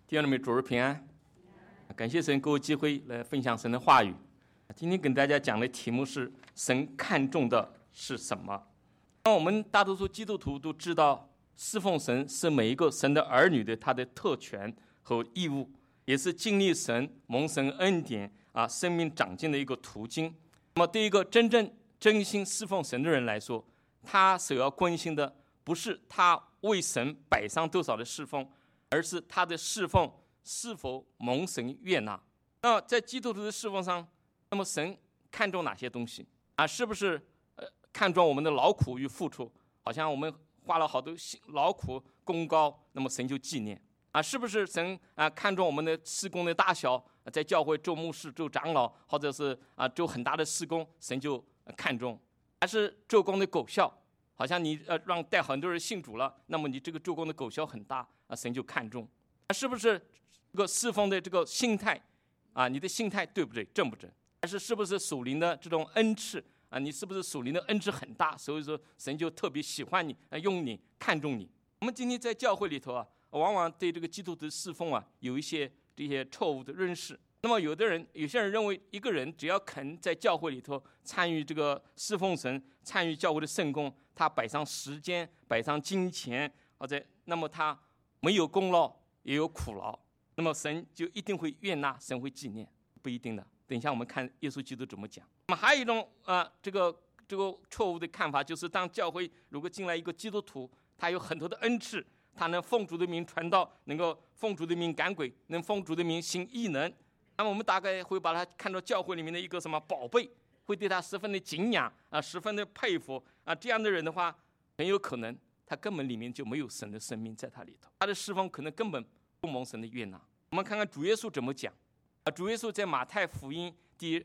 弟兄姊妹，主日平安！感谢神给我机会来分享神的话语。今天跟大家讲的题目是神看重的是什么？那我们大多数基督徒都知道，侍奉神是每一个神的儿女的他的特权和义务，也是经历神蒙神恩典生命长进的一个途径。那么对一个真心侍奉神的人来说，他所要关心的不是他为神摆上多少的侍奉，而是他的侍奉是否蒙神悦纳。那在基督徒的侍奉上，那么神看重哪些东西是不是看重我们的劳苦与付出？好像我们花了好多劳苦功高，那么神就纪念是不是神看重我们的事工的大小？在教会做牧师、做长老，或者是做很大的事工，神就看重？还是做工的果效？好像你让带很多人信主了，那么你这个做工的果效很大神就看重。是不是这个侍奉的这个心态你的心态对不对，正不正？还是是不是属灵的这种恩赐你是不是属灵的恩赐很大，所以说神就特别喜欢你用你看重你？我们今天在教会里头往往对这个基督徒侍奉有一些这些错误的认识。那么有些人认为，一个人只要肯在教会里头参与这个侍奉神，参与教会的圣工，他摆上时间，摆上金钱，那么他没有功劳也有苦劳，那么神就一定会悦纳，神会纪念？不一定的。等一下我们看耶稣基督怎么讲。那么还有一种这个错误的看法，就是当教会如果进来一个基督徒，他有很多的恩赐，他能奉主的名传道，能够奉主的名赶鬼，能奉主的名行异能，那么我们大概会把他看到教会里面的一个什么宝贝，会对他十分的敬仰十分的佩服这样的人的话，很有可能他根本里面就没有神的生命在他里头，他的侍奉可能根本不蒙神的悦纳。我们看看主耶稣怎么讲主耶稣在马太福音第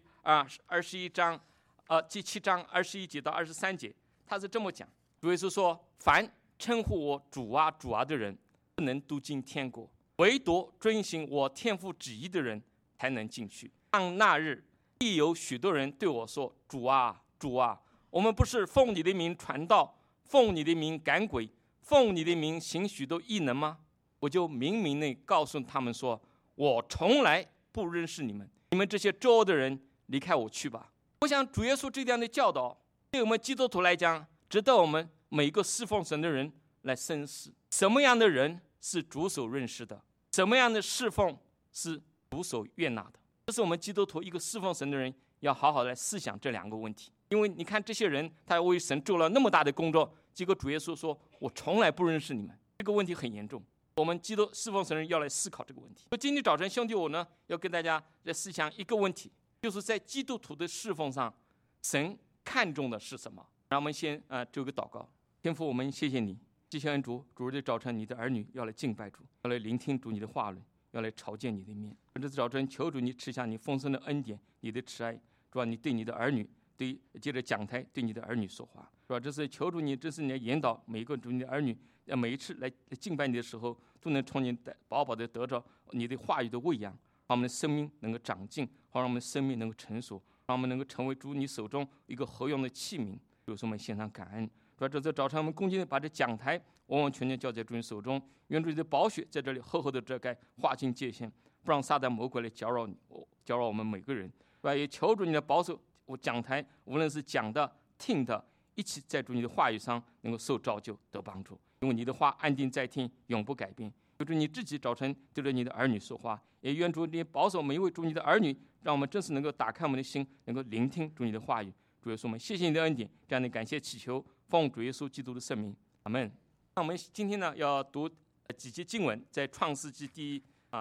21章第7章21节到23节，他是这么讲。主耶稣说：凡称呼我主啊主啊的人，不能都进天国，唯独遵行我天父旨意的人才能进去。当那日，必有许多人对我说：主啊主啊，我们不是奉你的名传道，奉你的名赶鬼，奉你的名行许多异能吗？我就明明地告诉他们说：我从来不认识你们，你们这些作恶的人，离开我去吧。我想主耶稣这样的教导，对我们基督徒来讲，值得我们每一个侍奉神的人来深思。什么样的人是主所认识的？什么样的侍奉是主所悦纳的？这是我们基督徒一个侍奉神的人要好好来思想这两个问题。因为你看这些人，他为神做了那么大的工作，结果主耶稣说：我从来不认识你们。这个问题很严重，我们基督侍奉神的人要来思考这个问题。今天早晨兄弟我呢，要跟大家来思想一个问题，就是在基督徒的侍奉上，神看重的是什么？让我们先做个祷告。天父，我们谢谢你，谢谢恩主，主日的早晨，你的儿女要来敬拜主，要来聆听主你的话语，要来朝见你的面。这次早晨，求主你赐下你丰盛的恩典，你的慈爱，主啊，你对你的儿女，借着讲台对你的儿女说话，是吧？这是求主你，这是你的引导，每一个主你的儿女，每一次来敬拜你的时候，都能从你饱饱的得着你的话语的喂养，让我们的生命能够长进，让我们的生命能够成熟，让我们能够成为主你手中一个合用的器皿。有时候我们献上感恩。说这次早晨我们恭敬地把这讲台完完全全交在主你手中，愿主你的宝血在这里厚厚的遮盖，划清界限，不让撒旦魔鬼来搅扰我们每个人，是吧？也求主你的保守我讲台，无论是讲的听的，一起在主你的话语上能够受造就得帮助，因为你的话安定在听，永不改变。求主你自己早晨对着你的儿女说话，也愿主你保守每一位主你的儿女，让我们真是能够打开我们的心，能够聆听主你的话语。主耶稣，我们谢谢你的恩典，这样的感谢祈求，奉主耶稣基督的圣名，阿们。那我们今天呢要读几节经文，在创世纪第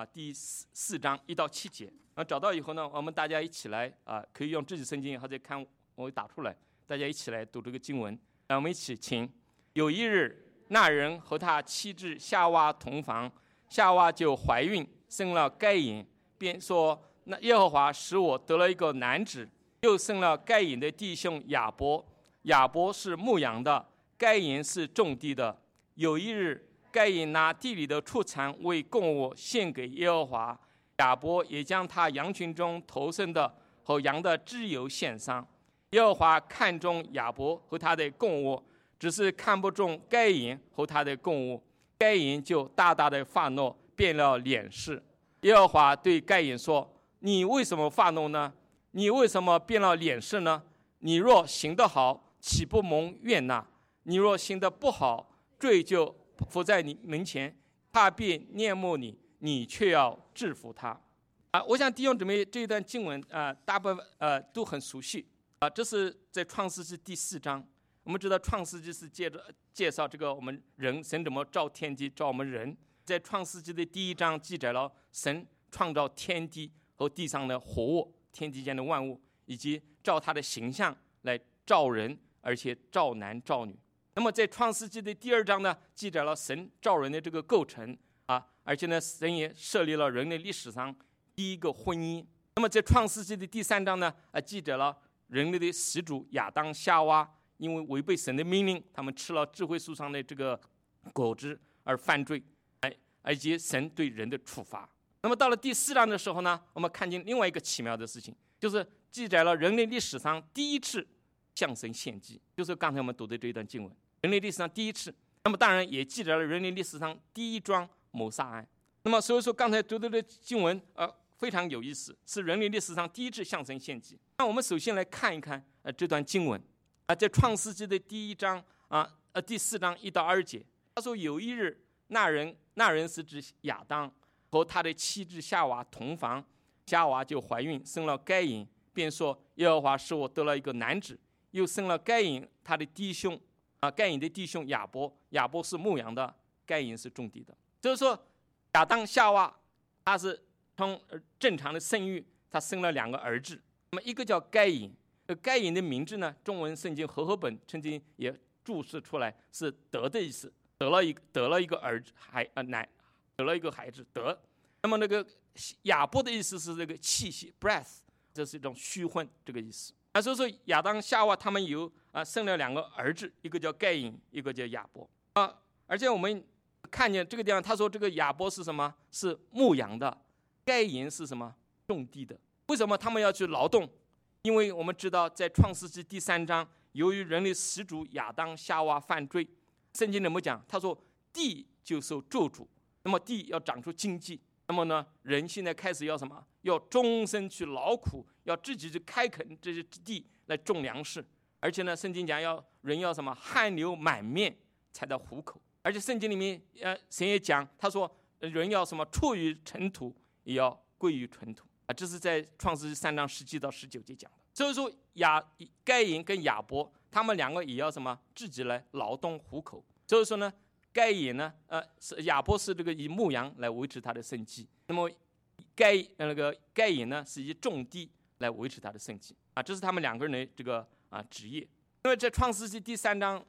4章1到7节。找到以后呢，我们大家一起来可以用自己圣经，或者看我打出来，大家一起来读这个经文。让我们一起请。有一日，那人和他妻子夏娃同房，夏娃就怀孕，生了该隐，便说：那耶和华使我得了一个男子。又生了该隐的弟兄亚伯，亚伯是牧羊的，该隐是种地的。有一日，该隐拿地里的出产为供物献给耶和华，亚伯也将他羊群中头生的和羊的脂油献上。耶和华看中亚伯和他的供物，只是看不中该隐和他的供物。该隐就大大的发怒， 变了脸色。耶和华对该隐说：你为什么发怒呢？你为什么变了脸色呢？你若行得好，岂不蒙悦纳？你若行得不好，罪就伏在你门前，他必念慕你，你却要制服他。我想弟兄姊妹这一段经文大部分都很熟悉这是在创世纪第4章。我们知道创世纪是介绍这个我们人，神怎么造天地，造我们人。在创世纪的第1章记载了神创造天地和地上的活物，天地间的万物，以及照他的形象来造人，而且造男造女。那么在创世纪的第2章呢，记载了神造人的这个构成而且呢，神也设立了人类历史上第一个婚姻。那么在创世纪的第3章呢，记载了人类的始祖亚当夏娃，因为违背神的命令，他们吃了智慧树上的这个果子而犯罪，以及神对人的处罚。那么到了第4章的时候呢，我们看见另外一个奇妙的事情，就是记载了人类历史上第一次向神献祭，就是刚才我们读的这一段经文，人类历史上第一次。那么当然也记载了人类历史上第一桩谋杀案。那么所以说刚才读的这经文非常有意思，是人类历史上第一次向神献祭。那我们首先来看一看这段经文在创世纪的第1章第4章1到2节。他说有一日，那人是指亚当，和他的妻子夏娃同房，夏娃就怀孕，生了该隐，便说耶和华使我得了一个男子。又生了该隐他的弟兄该隐的弟兄亚伯，亚伯是牧羊的，该隐是种地的。就是说亚当夏娃他是从正常的生育，他生了2个儿子。那么一个叫该隐，该隐的名字呢，中文圣经和合本曾经也注释出来是得的意思，得了一个儿子得了一个孩子得。那么那个亚伯的意思是这个气息 breath， 这是一种虚混这个意思。所以说亚当夏娃他们有生了2个儿子，一个叫该隐，一个叫亚伯而且我们看见这个地方，他说这个亚伯是什么？是牧羊的，该隐是什么？种地的。为什么他们要去劳动？因为我们知道在创世纪第3章，由于人类始祖亚当夏娃犯罪，圣经怎么讲？他说地就受咒诅，那么地要长出荆棘。那么呢，人现在开始要什么？要终身去劳苦，要自己去开垦这些地来种粮食。而且呢，圣经讲人要什么？汗流满面才得糊口。而且圣经里面神也讲，他说人要什么？出于尘土，也要归于尘土这是在创世纪3章17到19节讲的。所以说该隐跟亚伯他们2个也要什么？自己来劳动糊口。所以说呢，该隐呢亚伯是这个以牧羊来维持他的生计，那么该隐呢是以种地来维持他的生计这是他们2个人的这个职业。因为在创世纪第4章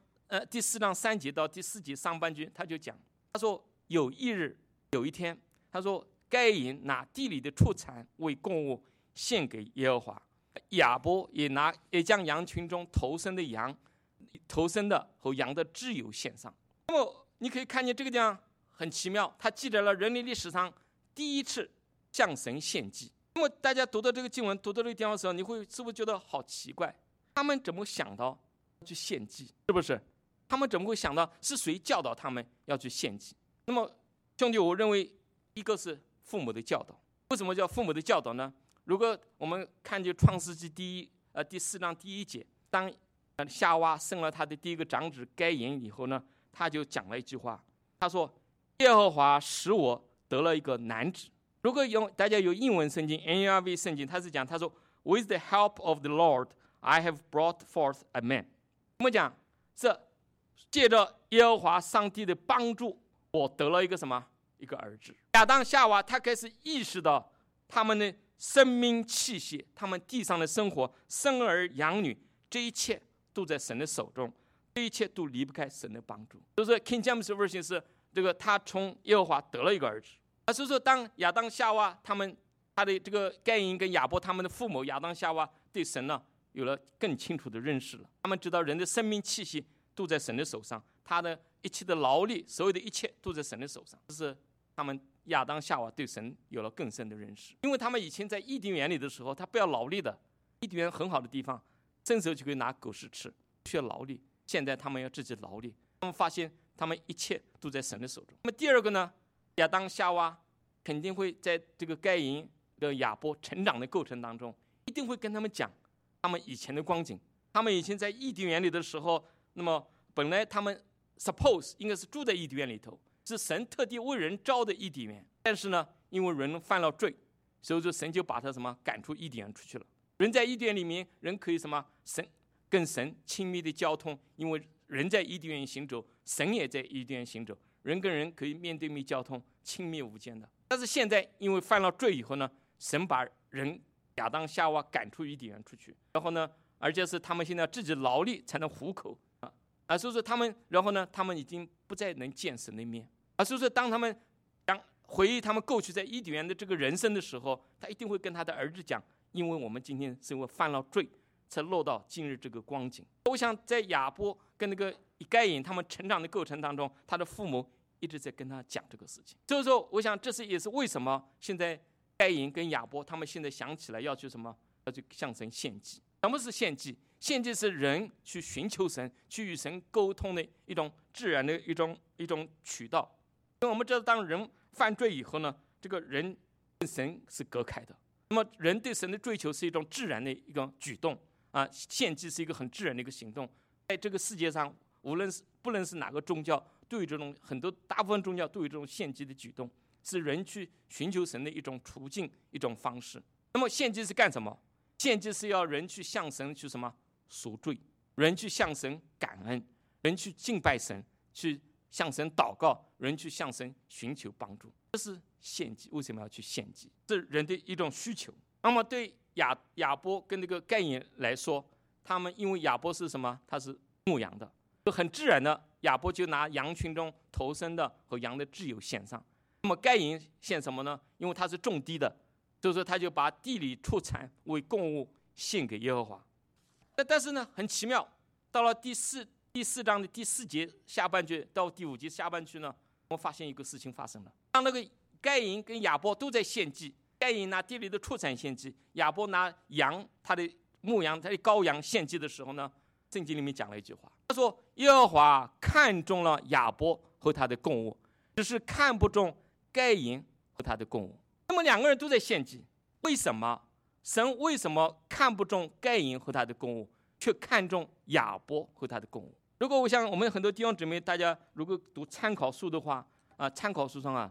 3节到第4节上半句，他就讲，他说有一天，他说该隐拿地里的出产为供物献给耶和华，亚伯也将羊群中头生的和羊的脂油献上。那么你可以看见这个地方很奇妙，它记载了人类历史上第一次向神献祭。那么大家读到这个经文，读到这个地方的时候，你是不是觉得好奇怪？他们怎么想到去献祭？是不是？他们怎么会想到是谁教导他们要去献祭？那么兄弟，我认为一个是父母的教导。为什么叫父母的教导呢？如果我们看见创世纪第4章第1节，当夏娃生了他的第一个长子该隐以后呢，他就讲了一句话，他说耶和华使我得了一个男子。如果大家有英文圣经 NIV 圣经，他是讲，他说 With the help of the Lord I have brought forth a man。 我们讲是借着耶和华上帝的帮助，我得了一个什么？一个儿子。亚当夏娃他开始意识到他们的生命气息，他们地上的生活，生儿养女，这一切都在神的手中，这一切都离不开神的帮助。就是 King James Version 是这个他从耶和华得了一个儿子所以说当亚当夏娃他的这个该隐跟亚伯他们的父母亚当夏娃对神呢有了更清楚的认识了，他们知道人的生命气息都在神的手上，他的一切的劳力，所有的一切都在神的手上。这是他们亚当夏娃对神有了更深的认识。因为他们以前在伊甸园里的时候，他不要劳力的，伊甸园很好的地方，伸手就可以拿狗食吃，不需要劳力。现在他们要自己劳力，他们发现他们一切都在神的手中。那么第二个呢， 亚当夏娃肯定会在这个该隐的亚伯成长的过程当中，一定会跟他们讲他们以前的光景。他们以前在伊甸园里的时候，那么本来他们 suppose 应该是住在伊甸园里头，是神特地为人造的伊甸园。但是呢，因为人犯了罪，所以说神就把他赶出伊甸园出去了。人在伊甸园里面，人可以跟神亲密的交通，因为人在伊甸园行走，神也在伊甸园行走，人跟人可以面对面交通，亲密无间的。但是现在因为犯了罪以后呢，神把人亚当夏娃赶出伊甸园出去，然后呢，而且是他们现在自己劳力才能糊口所以说他们已经不再能见神的面所以说当他们回忆他们过去在伊甸园的这个人生的时候，他一定会跟他的儿子讲，因为我们今天是因为犯了罪，才落到今日这个光景。我想在亚伯跟那个该隐他们成长的过程当中，他的父母一直在跟他讲这个事情。所以说我想也是为什么现在该隐跟亚伯他们现在想起来要去向神献祭。什么是献祭？献祭是人去寻求神，去与神沟通的一种自然的一种渠道。因为我们知道当人犯罪以后呢，这个人跟神是隔开的。那么人对神的追求是一种自然的一个举动献祭是一个很自然的一个行动。在这个世界上，不论是哪个宗教，对于这种大部分宗教对于这种献祭的举动，是人去寻求神的一种途径，一种方式。那么献祭是干什么？献祭是要人去向神去赎罪，人去向神感恩，人去敬拜神，去向神祷告，人去向神寻求帮助。这是献祭。为什么要去献祭？这是人的一种需求。那么对亚伯跟那个该隐来说，他们因为亚伯是他是牧羊的，就很自然的，亚伯就拿羊群中头生的和羊的自由献上。那么该隐献什么呢？因为他是种地的，所以说他就把地里出产为供物献给耶和华。但是呢，很奇妙，到了第四章的第4节下半句到第5节下半句呢，我们发现一个事情发生了。当那个该隐跟亚伯都在献祭，该隐拿地里的出产献祭，亚伯拿他的牧羊他的羔羊献祭的时候呢，圣经里面讲了一句话，他说耶和华看中了亚伯和他的供物，只是看不中该隐和他的供物。那么2个人都在献祭，为什么神为什么看不中该隐和他的供物，却看中亚伯和他的供物？如果我想我们很多弟兄姊妹，大家如果读参考书的话参考书上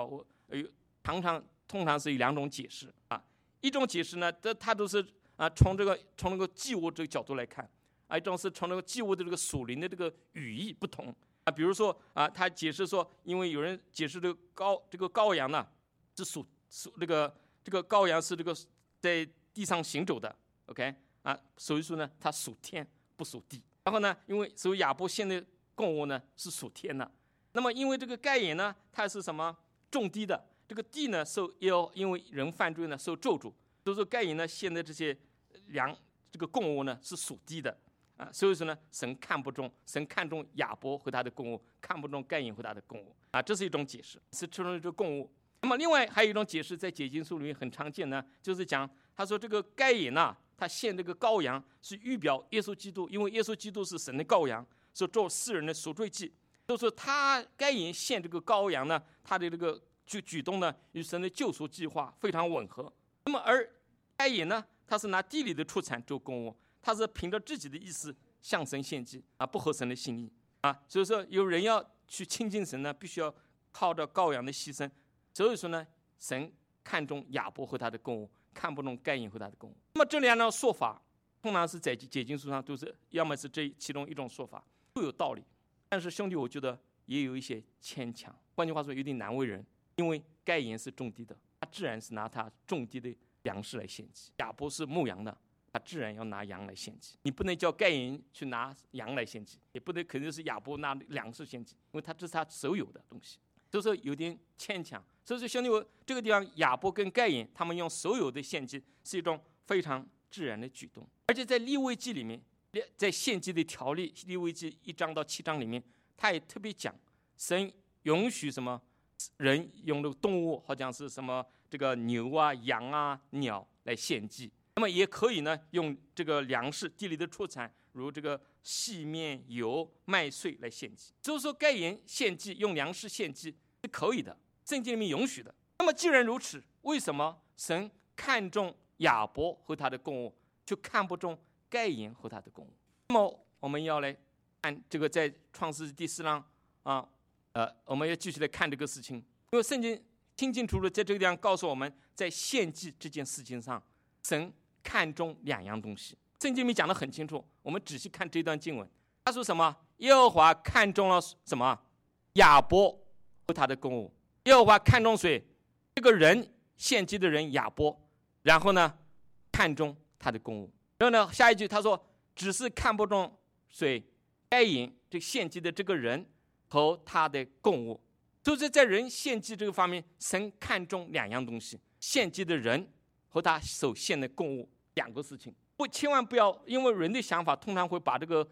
通常是有2种解释一种解释呢，它都是从那个祭物这个角度来看一种是从那个祭物的这个属灵的这个语义不同比如说他解释说，因为有人解释这个羔羊呢是属这个羔羊是这个在地上行走的 ，OK 所以说呢，它属天不属地。然后呢，所以亚伯献的供物呢是属天的。那么因为这个该隐呢，他是种地的，这个地呢因为人犯罪呢受咒诅，所以说该隐呢献的这些这个供物呢是属地的所以说呢，神看重亚伯和他的供物，看不中该隐和他的供物这是一种解释，是其中的这个供物。那么另外还有一种解释，在解经书里面很常见呢，就是讲他说这个该隐他献这个羔羊是预表耶稣基督，因为耶稣基督是神的羔羊，是做世人的赎罪祭。所以说该隐献这个羔羊呢，他的这个举动呢，与神的救赎计划非常吻合。那么而该隐呢，他是拿地里的出产做供物，他是凭着自己的意思向神献祭不合神的心意所以说有人要去亲近神呢，必须要靠着羔羊的牺牲。所以说呢，神看重亚伯和他的供物，看不中该隐和他的供物。那么这2种说法，通常是在解经书上都是，要么是这其中一种说法，都有道理。但是兄弟，我觉得也有一些牵强。换句话说，有点难为人，因为该隐是种地的，他自然是拿他种地的粮食来献祭；亚伯是牧羊的，他自然要拿羊来献祭。你不能叫该隐去拿羊来献祭，也不能肯定是亚伯拿粮食献祭，因为这是他所有的东西，所以说有点牵强。所以说兄弟，我这个地方亚伯跟该隐他们用所有的献祭是一种非常自然的举动。而且在利未记里面，在献祭的条例，利未记1章到7章里面，他也特别讲神允许人用的动物，好像是这个牛羊鸟来献祭。那么也可以呢用这个粮食地里的出产，如这个细面油麦穗来献祭。所以说该隐献祭用粮食献祭是可以的， 圣经里面允许的。那么既然如此，为什么神看重亚伯和他的供物，却看不重该隐和他的供物？那么我们要来看这个在创世纪第4章我们要继续来看这个事情，因为圣经清清楚楚在这个地方告诉我们，在献祭这件事情上，神看重2样东西。圣经里面讲得很清楚，我们仔细看这段经文，他说什么？耶和华看重了什么？亚伯和他的供物。耶和华看重谁？这个人献祭的人亚伯，然后呢，看重他的供物。然后呢，下一句他说，只是看不重谁？该隐，这献祭的这个人和他的供物。就是在人献祭这个方面，神看重2样东西：献祭的人和他所献的供物，2个事情。千万不要因为人的想法通常会把这个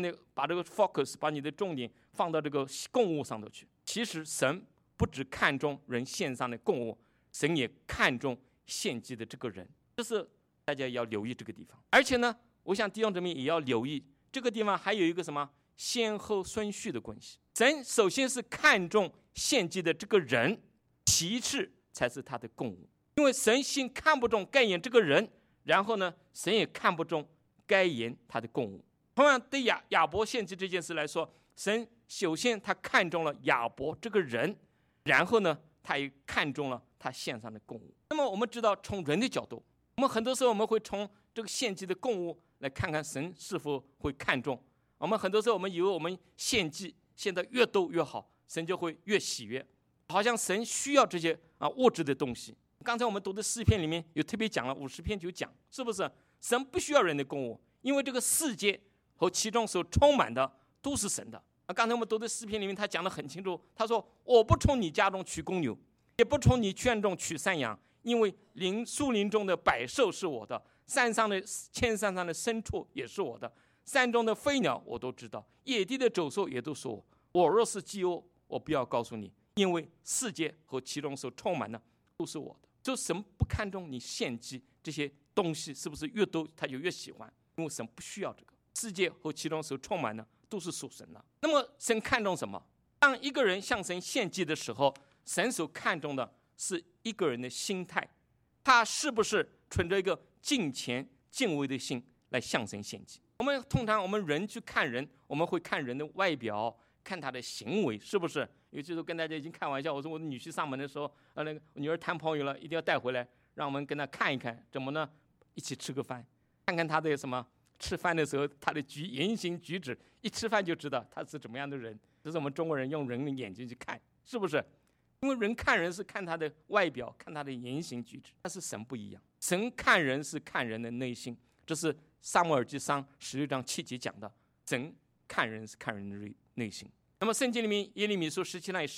focus， 把你的重点放到这个供物上头去。其实神不只看重人献上的供物，神也看重献祭的这个人，这是大家要留意这个地方。而且呢，我想弟兄姊妹也要留意这个地方还有一个什么先后顺序的关系。神首先是看重献祭的这个人，其次才是他的供物。因为神先看不重该隐这个人，然后呢，神也看不重该隐他的供物。同样对亚伯献祭这件事来说，神首先他看重了亚伯这个人，然后呢，他也看重了他献上的供物。那么我们知道，从人的角度，我们很多时候我们会从这个献祭的供物来看看神是否会看重。我们很多时候我们以为我们献祭献得越多越好，神就会越喜悦，好像神需要这些物质的东西。刚才我们读的诗篇里面有特别讲了，50篇就讲，是不是？神不需要人的供物，因为这个世界和其中所充满的都是神的。刚才我们读的诗篇里面，他讲得很清楚，他说：“我不从你家中取公牛，也不从你圈中取山羊，因为树林中的百兽是我的，千山上的牲畜也是我的，山中的飞鸟我都知道，野地的走兽也都是我。我若是饥饿，我不要告诉你，因为世界和其中所充满的都是我的。”就神不看重你献祭这些东西是不是越多他就越喜欢，因为神不需要这个，世界和其中所充满的都是属神的。那么神看重什么？当一个人向神献祭的时候，神所看重的是一个人的心态，他是不是存着一个敬虔敬畏的心来向神献祭。通常我们人去看人，我们会看人的外表，看他的行为，是不是？有些时候跟大家已经开玩笑，我说我的女婿上门的时候，那个女儿谈朋友了，一定要带回来，让我们跟他看一看，怎么呢？一起吃个饭，看看他的什么，吃饭的时候他的言行举止，一吃饭就知道他是怎么样的人。这是我们中国人用人的眼睛去看，是不是？因为人看人是看他的外表，看他的言行举止，但是神不一样，神看人是看人的内心。这是撒母耳记上16章7节讲的，神看人是看人的内心。那么圣经里面耶利米书17章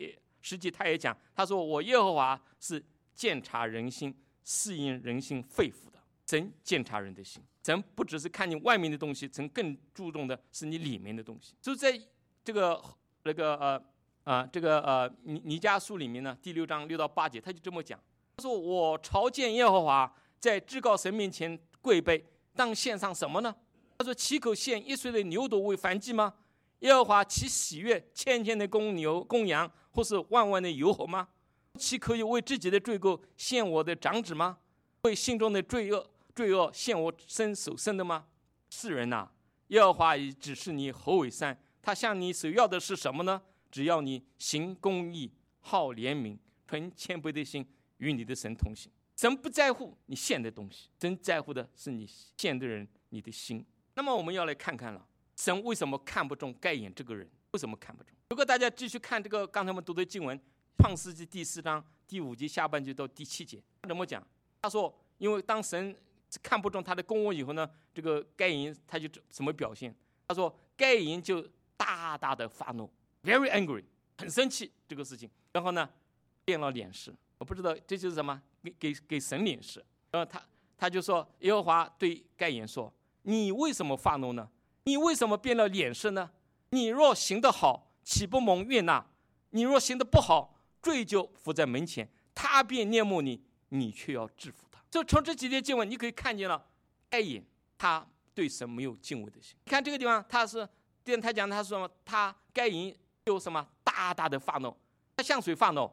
10节他也讲，他说：“我耶和华是鉴察人心、试验人心肺腑的。”神鉴察人的心，神不只是看你外面的东西，神更注重的是你里面的东西。就在这个弥迦书里面呢，第6章6到8节，他就这么讲，他说：“我朝见耶和华，在至高神面前跪拜，当献上什么呢？”他说：“岂可献1岁的牛犊为燔祭吗？耶和华岂喜悦千的公牛、公羊，或是万的油猴吗？岂可以为自己的罪过献我的长子吗？为心中的罪恶献我手生的吗？世人啊，耶和华已指示你何为善，他向你所要的是什么呢？只要你行公义、好怜悯、存谦卑的心，与你的神同行。”神不在乎你献的东西，神在乎的是你献的人，你的心。那么我们要来看看了，神为什么看不重该隐这个人？为什么看不重？如果大家继续看这个刚才我们读的经文，创世纪第4章第5节下半句到第7节，他怎么讲？他说，因为当神看不重他的供物以后呢，这个该隐他就怎么表现？他说该隐就大大的发怒 ，very angry， 很生气这个事情，然后呢变了脸色。我不知道这就是什么，给神脸色。然后他就说，耶和华对该隐说：“你为什么发怒呢？你为什么变了脸色呢？你若行得好，岂不蒙悦纳？你若行得不好，罪就伏在门前，他便恋慕你，你却要制服他。”就从这几节经文，你可以看见了该隐他对神没有敬畏的心。你看这个地方，他说他该隐有什么大大的发怒？他向谁发怒？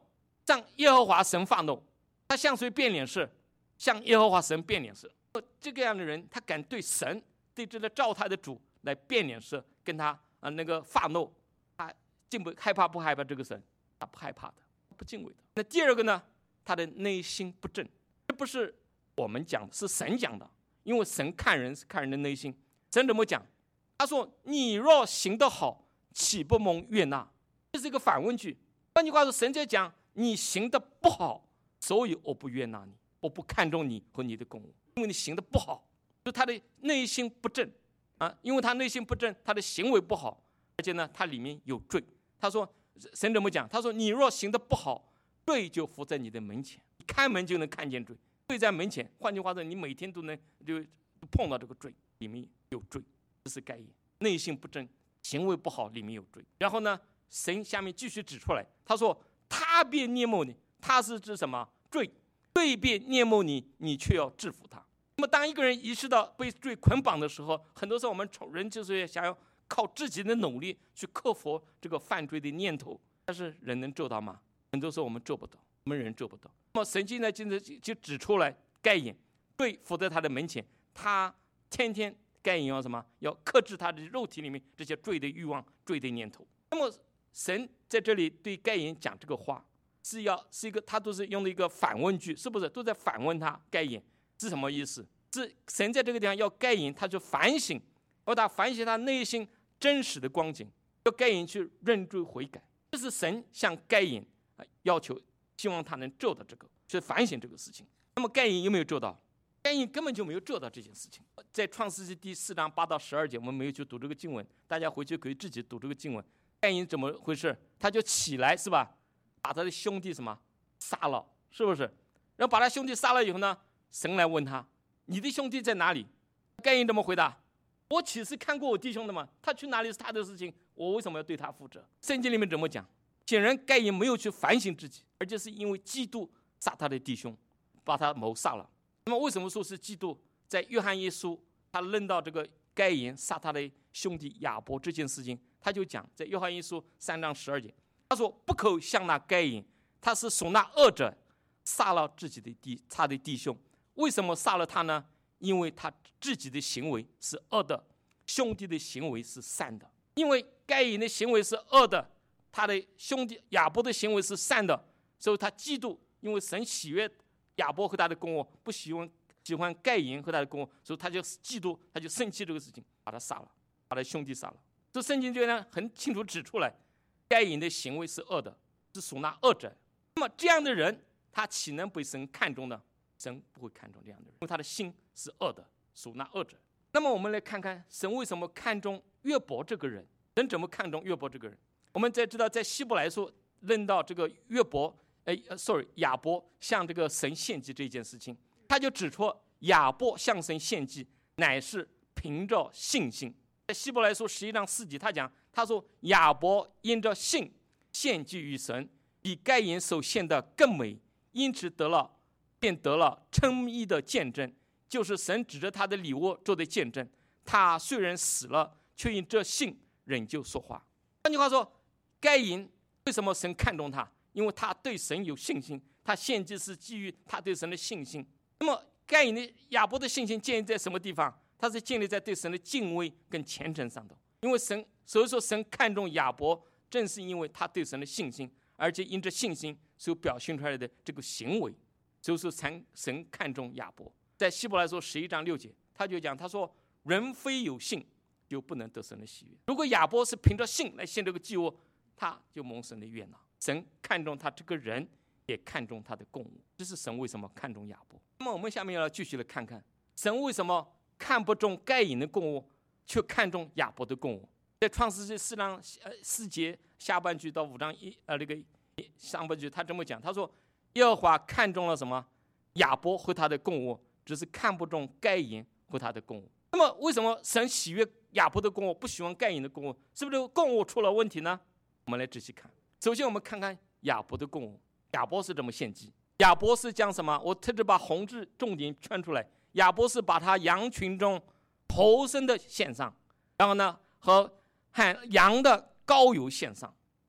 向耶和华神发怒。他向谁变脸色？向耶和华神变脸色。这个样的人，他敢对神，对这个造他的主来变脸色，跟他发怒。他害怕不害怕这个神？他不害怕的，不敬畏的。那第二个呢？他的内心不正。这不是我们讲的，是神讲的。因为神看人是看人的内心。神怎么讲？他说：“你若行得好，岂不蒙悦纳？”这是一个反问句。换句话说，神在讲你行得不好，所以我不悦纳你，我不看重你和你的公务，因为你行得不好，就他的内心不正啊。因为他内心不正，他的行为不好，而且呢，他里面有罪。他说，神怎么讲？他说：“你若行得不好，罪就伏在你的门前，开门就能看见罪。罪在门前。换句话说，你每天都能就碰到这个罪，里面有罪。”这是该隐内心不正，行为不好，里面有罪。然后呢，神下面继续指出来，他说：“他便念慕你。”他是指什么？罪。罪便念慕你，你却要制服他。那么，当一个人意识到被罪捆绑的时候，很多时候我们人就是想要靠自己的努力去克服这个犯罪的念头，但是人能做到吗？很多时候我们做不到，我们人做不到。那么，神现在就指出来，该隐罪伏在他的门前，他天天。该隐要什么？要克制他的肉体里面这些罪的欲望、罪的念头。那么神在这里对该隐讲这个话，是一个，他都是用的一个反问句，是不是？都在反问他该隐是什么意思？是神在这个地方要该隐他去反省，要他反省他内心真实的光景，要该隐去认罪悔改。这是神向该隐要求，希望他能做到这个，去反省这个事情。那么该隐有没有做到？该隐根本就没有做到这件事情。在创世纪第4章8到12节，我们没有去读这个经文，大家回去可以自己读这个经文。该隐怎么回事？他就起来，是吧？把他的兄弟什么杀了，是不是？然后把他兄弟杀了以后呢，神来问他：“你的兄弟在哪里？”该隐怎么回答？我岂是看过我弟兄的吗？他去哪里是他的事情，我为什么要对他负责？圣经里面怎么讲？显然该隐没有去反省自己，而且是因为嫉妒杀他的弟兄，把他谋杀了。那么为什么说是嫉妒？在约翰一书，他论到这个该隐杀他的兄弟亚伯这件事情，他就讲，在约翰一书3章12节，他说：“不可像那该隐，他是属那恶者，杀了他的弟兄。为什么杀了他呢？因为他自己的行为是恶的，兄弟的行为是善的。因为该隐的行为是恶的，他的兄弟亚伯的行为是善的，所以他嫉妒，因为神喜悦亚伯和他的公物，不喜欢该隐和他的公物，所以他就嫉妒，他就生气这个事情，把他杀了，把他兄弟杀了。这圣经就呢很清楚指出来，该隐的行为是恶的，是属那恶者。那么这样的人，他岂能被神看重呢？神不会看重这样的人，因为他的心是恶的，属那恶者。那么我们来看看神为什么看重约伯这个人？神怎么看重约伯这个人？我们知道，在希伯来书论到这个亚伯向这个神献祭这件事情，他就指出亚伯向神献祭乃是凭着信心。在希伯来书11章4节，他说亚伯因着信献祭于神，比该隐所献的更美，因此便得了称义的见证，就是神指着他的礼物做的见证。他虽然死了，却因这信仍旧说话。换句话说，该隐为什么神看重他？因为他对神有信心，他献祭是基于他对神的信心。那么该隐的亚伯的信心建立在什么地方？他是建立在对神的敬畏跟虔诚上头。因为所以说神看重亚伯，正是因为他对神的信心，而且因着信心所表现出来的这个行为，所以说神看重亚伯。在希伯来书11章6节，他就讲，他说人非有信就不能得神的喜悦。如果亚伯是凭着信来献这个祭物，他就蒙神的悦纳。神看重他这个人，也看重他的供物。这是神为什么看重亚伯。那么我们下面要继续来看看神为什么看不中该隐的供物，却看重亚伯的供物。在创世纪4章4节下半句到5章上半句，他这么讲，他说耶和华看中了什么？亚伯和他的供物，只是看不中该隐和他的供物。那么为什么神喜悦亚伯的供物，不喜欢该隐的供物？是不是供物出了问题呢？我们来仔细看。首先我们看看亚伯的供物。亚伯是怎么献祭？亚伯是将什么？我特地把红字重点圈出来。亚伯是把他羊群中头生的献上，然后呢和羊的膏油献上。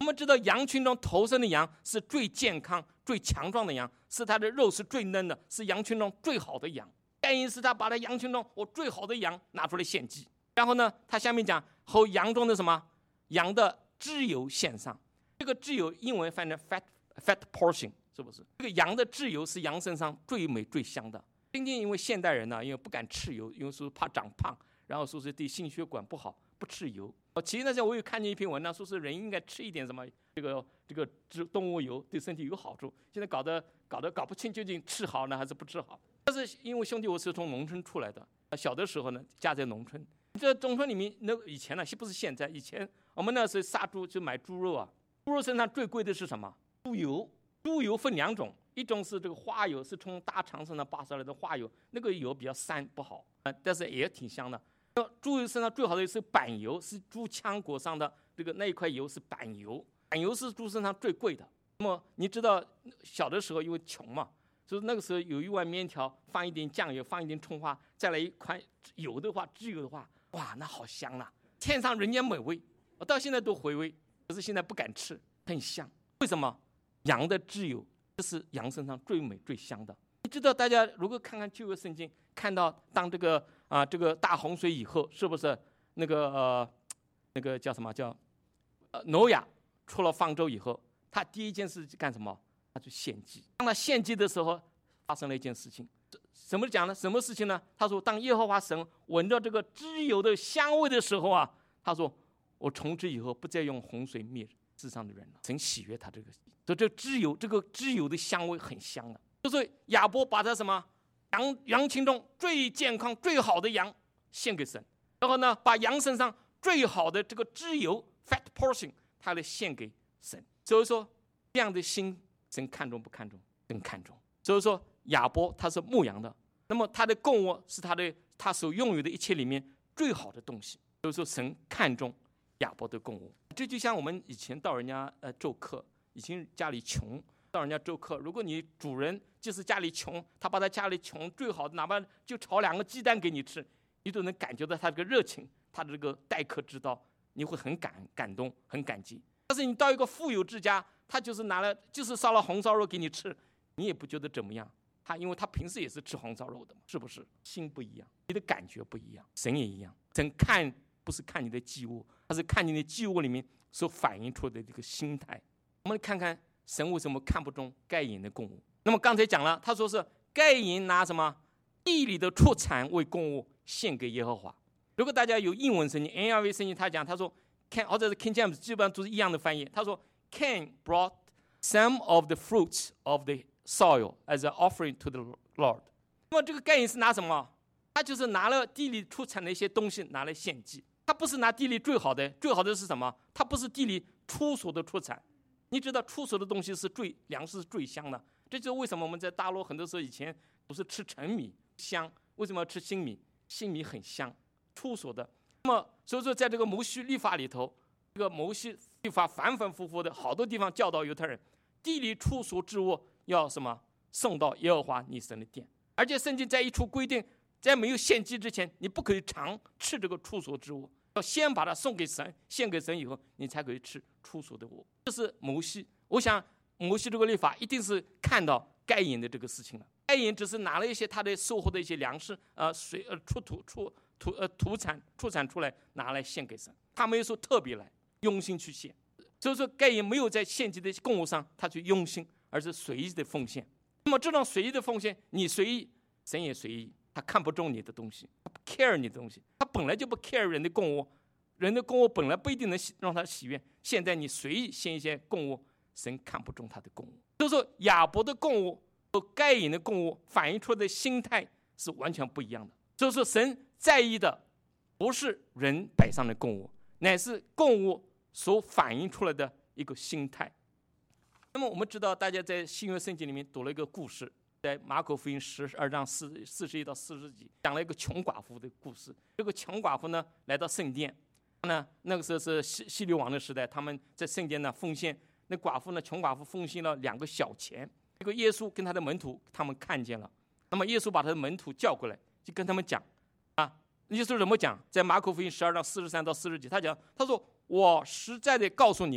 我们知道羊群中头生的羊是最健康、最强壮的羊，是它的肉是最嫩的，是羊群中最好的羊。该隐是他把他羊群中我最好的羊拿出来献祭，然后呢，他下面讲和羊中的什么羊的脂油献上。这个脂油英文翻成 fat portion， 是不是？这个羊的脂油是羊身上最美最香的。今天因为现代人呢，因为不敢吃油，因为说怕长胖，然后说是对心血管不好，不吃油。其实那时候我有看见一篇文章，说是人应该吃一点什么这个动物油对身体有好处。现在搞不清究竟吃好呢还是不吃好。但是因为兄弟我是从农村出来的，小的时候呢家在农村，这农村里面那以前呢不是现在，以前我们那时候杀猪就买猪肉啊，猪肉身上最贵的是什么？猪油。猪油分两种，一种是这个花油，是从大肠身上扒出来的花油，那个油比较膻不好，但是也挺香的。猪油身上最好的是板油，是猪腔裹上的这个那一块油是板油，板油是猪身上最贵的。那么你知道小的时候因为穷嘛，所以那个时候有一碗面条，放一点酱油，放一点葱花，再来一块油的话，脂油的话，哇，那好香啊，天上人间美味。我到现在都回味，可是现在不敢吃，很香。为什么？羊的脂油，这是羊身上最美最香的。你知道大家如果看看旧约圣经，看到当这个大洪水以后，是不是那个叫什么叫挪亚出了方舟以后，他第一件事干什么？他去献祭。当他献祭的时候，发生了一件事情。什么讲呢？什么事情呢？他说，当耶和华神闻到这个脂油的香味的时候啊，他说，我从此以后不再用洪水灭世上的人了。神喜悦他这个，所以这个脂油的香味很香的。就是亚伯把他什么羊群中最健康最好的羊献给神，然后呢，把羊身上最好的这个脂油 fat portion 他来献给神。所以说这样的心神看重不看重？神看重。所以说亚伯他是牧羊的，那么他的供物是他所拥有的一切里面最好的东西。所以说神看重亚伯的供物。这就像我们以前到人家做客，以前家里穷，到人家做客，如果你主人就是家里穷，他把他家里穷最好的，哪怕就炒2个鸡蛋给你吃，你都能感觉到他这个热情，他的这个待客之道，你会很感动，很感激。但是你到一个富有之家，他就是烧了红烧肉给你吃，你也不觉得怎么样。因为他平时也是吃红烧肉的嘛，是不是？心不一样，你的感觉不一样。神也一样，神不是看你的祭物，他是看你的祭物里面所反映出的这个心态。我们看看神为什么看不中该隐的供物。那么刚才讲了，他说是该隐拿什么地里的出产为供物献给耶和华。如果大家有英文圣经 NIV 圣经，他说 Cain 或者是 King James 基本上都是一样的翻译。他说 Cain brought some of the fruits of the soil as an offering to the Lord。 那么这个该隐是拿什么？他就是拿了地里出产的一些东西拿来献祭。他不是拿地里最好的是什么？他不是地里出所的出产。你知道出所的东西是粮食是最香的。这就是为什么我们在大陆很多时候以前不是吃陈米香，为什么要吃新米？新米很香，出所的。那么所以说在这个摩西律法里头，这个摩西律法反反复复的好多地方教导犹太人，地里出所之物要什么？送到耶和华你神的殿。而且圣经在一处规定，在没有献祭之前，你不可以常吃这个出所之物，要先把它送给神，献给神以后，你才可以吃出所的物。这是摩西。我想摩西这个律法一定是看到该隐的这个事情了。该隐只是拿了一些他的收获的一些粮食，土产出产出来拿来献给神，他没有说特别来用心去献。所以说该隐没有在献祭的供物上他去用心，而是随意的奉献。那么这种随意的奉献，你随意，神也随意。他看不中你的东西，他不 care 你的东西，他本来就不 care 人的供物，人的供物本来不一定能让他喜悦。现在你随意献一些供物，神看不中他的供物。所以说亚伯的供物和该隐的供物反映出的心态是完全不一样的。所以说神在意的不是人摆上的供物，乃是供物所反映出来的一个心态。那么我们知道，大家在新约圣经里面读了一个故事，在马可福音12章41到40节讲了一个穷寡妇的故事。这个穷寡妇呢来到圣殿，那个时候是希律王的时代，他们在圣殿呢奉献。那穷寡妇奉献了2个小钱。这个耶稣跟他的门徒他们看见了，那么耶稣把他的门徒叫过来，就跟他们讲耶稣怎么讲？在马可福音12章43到40节，他说我实在的告诉你们，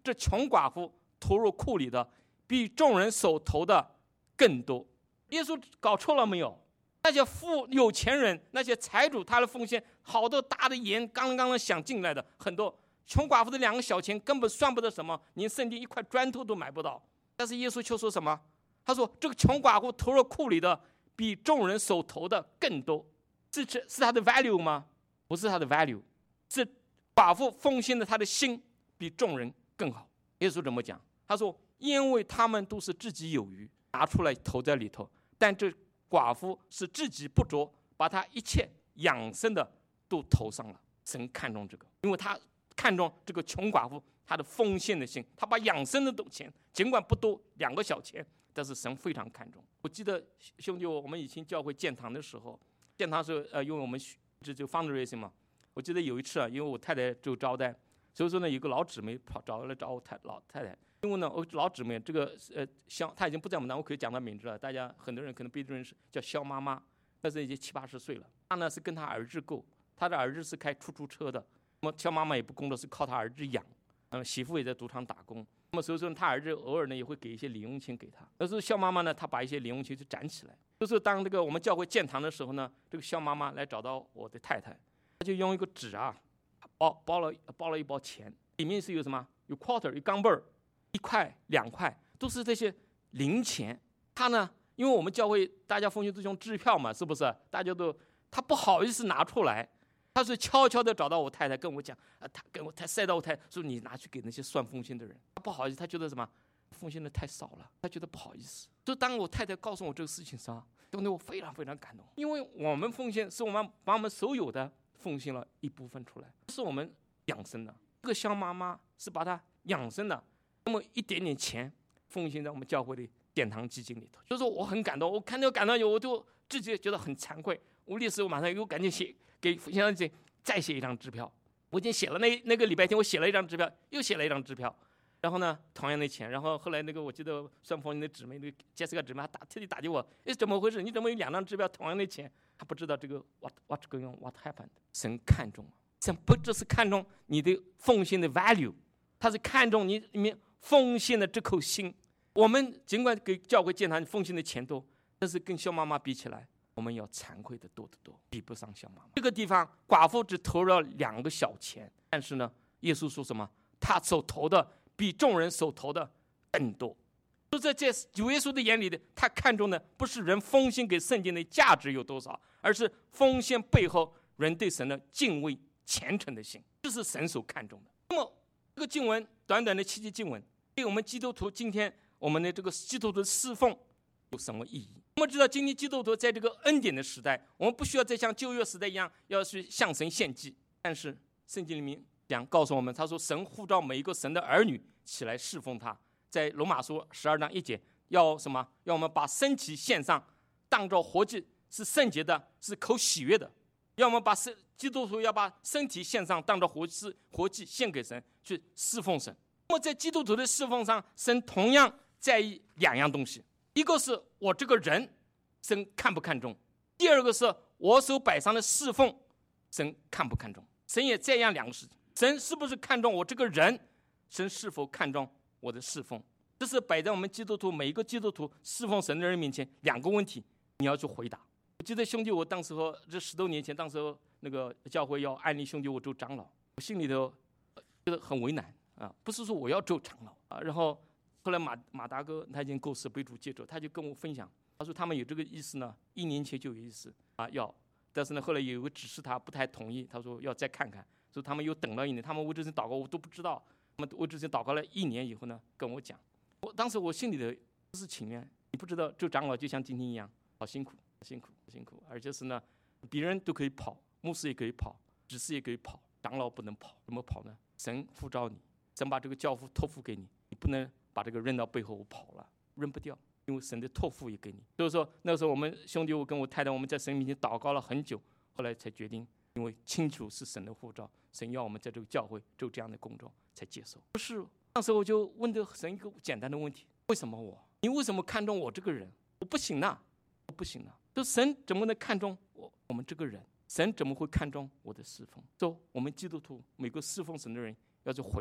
这穷寡妇投入库里的比众人所投的更多。耶稣搞错了没有？那些有钱人，那些财主，他的奉献好多大的盐刚刚想进来的很多，穷寡妇的2个小钱根本算不得什么，连圣殿一块砖头都买不到。但是耶稣却说什么？他说这个穷寡妇投入库里的比众人所投的更多。是他的 value 吗？不是他的 value， 是寡妇奉献的他的心比众人更好。耶稣怎么讲？他说因为他们都是自己有余，拿出来投在里头，但这寡妇是自己不足，把他一切养生的都投上了。神看重这个，因为他看重这个穷寡妇他的奉献的心，他把养生的钱尽管不多2个小钱，但是神非常看重。我记得兄弟我们以前教会建堂的时候，因为我们这就 fundraising 嘛，我记得有一次因为我太太就招待，所以说呢有个老姊妹找我老太太，因为呢我老姊妹这个她已经不在我们那，我可以讲她名字了，大家很多人可能不认识，叫肖妈妈，但是已经70、80岁了。她呢是跟她儿子够，她的儿子是开出租车的，那么肖妈妈也不工作，是靠她儿子养，媳妇也在赌场打工。那么所以说她儿子偶尔呢也会给一些零用钱给她，但是肖妈妈呢她把一些零用钱就攒起来。就是当这个我们教会建堂的时候呢，这个肖妈妈来找到我的太太，她就用一个纸包了一包钱，里面是有什么？有 quarter， 有钢镚儿，1块2块都是这些零钱。她呢，因为我们教会大家奉献都用支票嘛，是不是？大家都她不好意思拿出来，她是悄悄的找到我太太跟我讲，她塞到我太太说你拿去给那些算奉献的人。她不好意思，她觉得什么？奉献的太少了，她觉得不好意思。就当我太太告诉我这个事情时，兄弟我非常非常感动，因为我们奉献是我们把我们所有的奉献了一部分出来，是我们养生的。这个肖妈妈是把她养生的那么一点点钱奉献在我们教会的建堂基金里头，所以说我很感动。我看到感动，我就自己觉得很惭愧。我立时我马上又赶紧给现在再写一张支票。我已经写了那个礼拜天，我写了一张支票，又写了一张支票。然后呢，同样的钱，然后后来我记得算奉献的姊妹，那个Jessica姊妹，她特地打给我，怎么回事？你怎么有2张支票同样的钱？她不知道这个 what going on, what happened。神看重，神不只是看重你的奉献的 value， 他是看重你里面奉献的这口心。我们尽管给教会建堂奉献的钱多，但是跟肖妈妈比起来，我们要惭愧的多得多，比不上肖妈妈。这个地方寡妇只投了2个小钱，但是呢，耶稣说什么？他所投的比众人所投的更多。就在主耶稣的眼里的，他看重的不是人奉献给圣殿的价值有多少，而是奉献背后人对神的敬畏虔诚的心，这是神所看重的。那么这个经文短短的7节经文，对我们基督徒今天我们的这个基督徒侍奉有什么意义？我们知道今天基督徒在这个恩典的时代，我们不需要再像旧约时代一样要去向神献祭，但是圣经里面告诉我们，他说神呼召每一个神的儿女起来侍奉他。在罗马书12章1节，要什么？要我们把身体献上，当作活祭，是圣洁的，是口喜悦的。要我们把基督徒要把身体献上，当作活祭献给神，去侍奉神。那么在基督徒的侍奉上，神同样在意2样东西，一个是我这个人，神看不看重；第二个是我所摆上的侍奉，神看不看重。神也这样2个事情。神是不是看重我这个人？神是否看重我的侍奉？这是摆在我们基督徒每一个基督徒侍奉神的人面前2个问题，你要去回答。我记得兄弟，我当时候这10多年前，当时候那个教会要安利兄弟我做长老，我心里头觉得很为难啊，不是说我要做长老啊。然后后来马大哥他已经过世被主接走，他就跟我分享，他说他们有这个意思呢，1年前就有意思啊要，但是呢后来有一个指示他不太同意，他说要再看看。所以他们又等了1年，他们为这事祷告我都不知道，他们为这事祷告了1年以后呢，跟我讲，当时我心里的不是情愿，你不知道做长老就像今天一样，好辛苦，而且是呢，别人都可以跑，牧师也可以跑，执事也可以跑，长老不能跑，怎么跑呢？神呼召你，神把这个教父托付给你，你不能把这个扔到背后跑了，扔不掉，因为神的托付也给你。所以说那时候我们兄弟，我跟我太太，我们在神面前祷告了很久，后来才决定。因为清楚是神的呼召，神要我们在这个教会做这样的工作，才接受。不是，当时我就问的神一个简单的问题：为什么我？你为什么看重我这个人？我不行了，就神怎么能看重我们这个人？神怎么会看重我的侍奉？说我们基督徒每个侍奉神的人要去回答，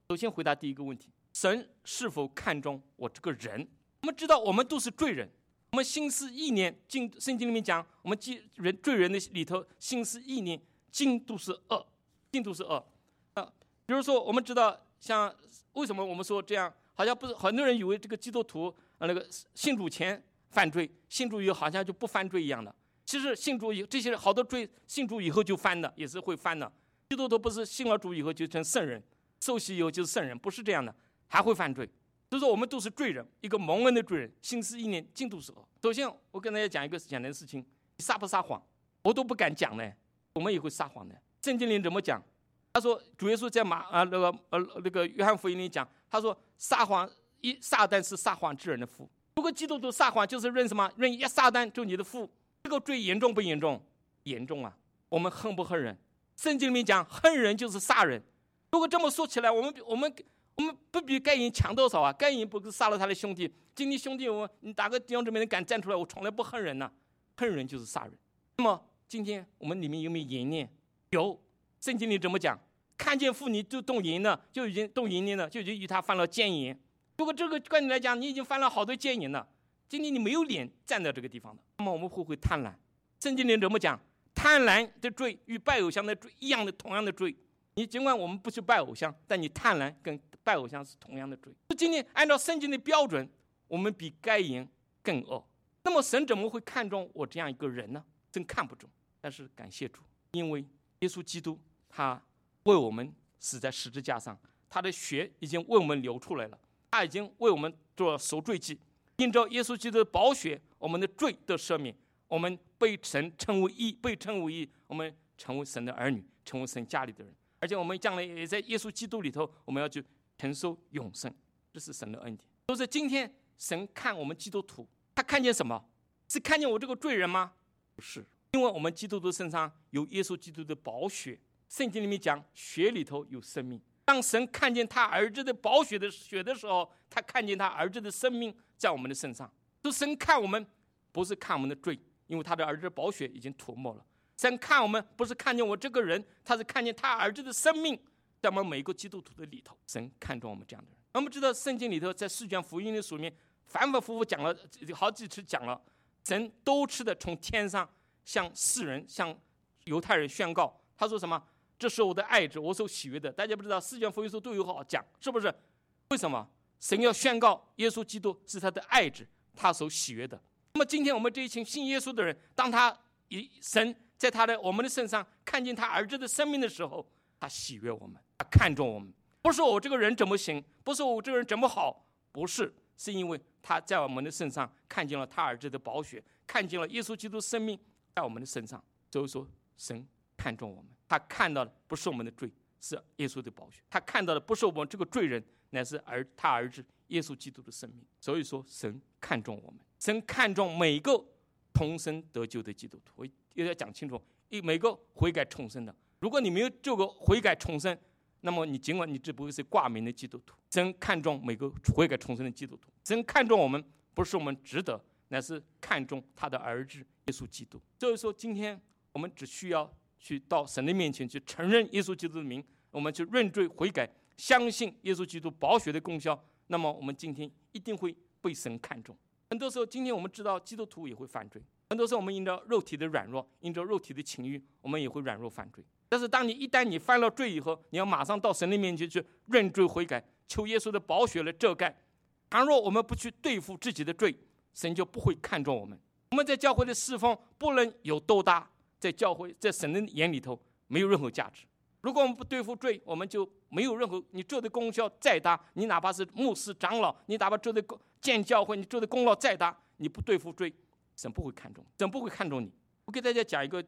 首先回答第一个问题：神是否看重我这个人？我们知道我们都是罪人，我们心思意念，圣经里面讲，我们罪人的里头心思意念尽都是恶，尽都是恶。比如说我们知道，像为什么我们说这样，好像不是很多人以为这个基督徒那个信主前犯罪，信主以后好像就不犯罪一样的。其实信主以这些好多罪，信主以后就犯的，也是会犯的。基督徒不是信了主以后就成圣人，受洗以后就是圣人，不是这样的，还会犯罪。所以说我们都是罪人，一个蒙恩的罪人，心思意念尽都是恶。首先我跟大家讲一个简单的事情：你撒不撒谎？我都不敢讲呢，我们也会撒谎的。圣经里怎么讲？他说主耶稣在那个约翰福音里讲，他说撒旦是撒谎之人的父。如果基督徒撒谎，就是认什么？认一撒旦就是你的父。这个罪严重不严重？严重啊！我们恨不恨人？圣经里面讲，恨人就是杀人。如果这么说起来，我们不比该隐强多少啊？该隐不是杀了他的兄弟？今天兄弟你打个弟兄姊妹人敢站出来，我从来不恨人呐，恨人就是杀人。那么今天我们里面有没有淫念？有。圣经里怎么讲？看见妇女就动淫了，就已经动淫念了，就已经与他犯了奸淫。如果这个观点来讲，你已经犯了好多奸淫了，今天你没有脸站在这个地方的。那么我们会不会贪婪？圣经里怎么讲？贪婪的罪与拜偶像的罪一样的，同样的罪。你尽管我们不去拜偶像，但你贪婪跟拜偶像是同样的罪。今天按照圣经的标准，我们比该隐更恶。那么神怎么会看重我这样一个人呢？真看不中。但是感谢主，因为耶稣基督他为我们死在十字架上，他的血已经为我们流出来了，他已经为我们做了赎罪祭。因着耶稣基督的宝血，我们的罪得赦免，我们被神称为义，我们成为神的儿女，成为神家里的人。而且我们将来也在耶稣基督里头，我们要去承受永生，这是神的恩典。都是今天神看我们基督徒，他看见什么？是看见我这个罪人吗？不是，因为我们基督徒身上有耶稣基督的宝血。圣经里面讲，血里头有生命。当神看见他儿子的宝血的时候，他看见他儿子的生命在我们的身上。就神看我们，不是看我们的罪，因为他的儿子的宝血已经涂抹了。神看我们，不是看见我这个人，他是看见他儿子的生命在我们每一个基督徒的里头。神看重我们这样的人。我们知道圣经里头在四卷福音的书里面反反复复讲了好几次，讲了神多次的从天上向世人、向犹太人宣告，他说什么？这是我的爱子，我所喜悦的。大家不知道四卷福音书都有好讲，是不是？为什么神要宣告耶稣基督是他的爱子，他所喜悦的？那么今天我们这一群信耶稣的人，当神在我们的身上看见他儿子的生命的时候，他喜悦我们，他看重我们。不是我这个人怎么行，不是我这个人怎么好，不是，是因为他在我们的身上看见了他儿子的宝血，看见了耶稣基督生命在我们的身上。所以说神看重我们，他看到的不是我们的罪，是耶稣的宝血。他看到的不是我们这个罪人，乃是他儿子耶稣基督的生命。所以说神看重我们，神看重每个重生得救的基督徒。我也要讲清楚，每个悔改重生的。如果你没有这个悔改重生，那么你尽管你只不过是挂名的基督徒。神看重每个悔改重生的基督徒。神看重我们，不是我们值得，乃是看重他的儿子耶稣基督。所以说今天我们只需要去到神的面前去承认耶稣基督的名，我们去认罪悔改，相信耶稣基督宝血的功效，那么我们今天一定会被神看重。很多时候今天我们知道基督徒也会犯罪，很多时候我们因着肉体的软弱，因着肉体的情欲，我们也会软弱犯罪。但是一旦你犯了罪以后，你要马上到神的面前去认罪悔改，求耶稣的宝血来遮盖。倘若我们不去对付自己的罪，神就不会看重我们。我们在教会的侍奉不论有多大，在教会在神的眼里头没有任何价值。如果我们不对付罪，我们就没有任何，你做的功效再大，你哪怕是牧师长老，你哪怕做的建教会，你做的功劳再大，你不对付罪，神不会看重，神不会看重你。我给大家讲一个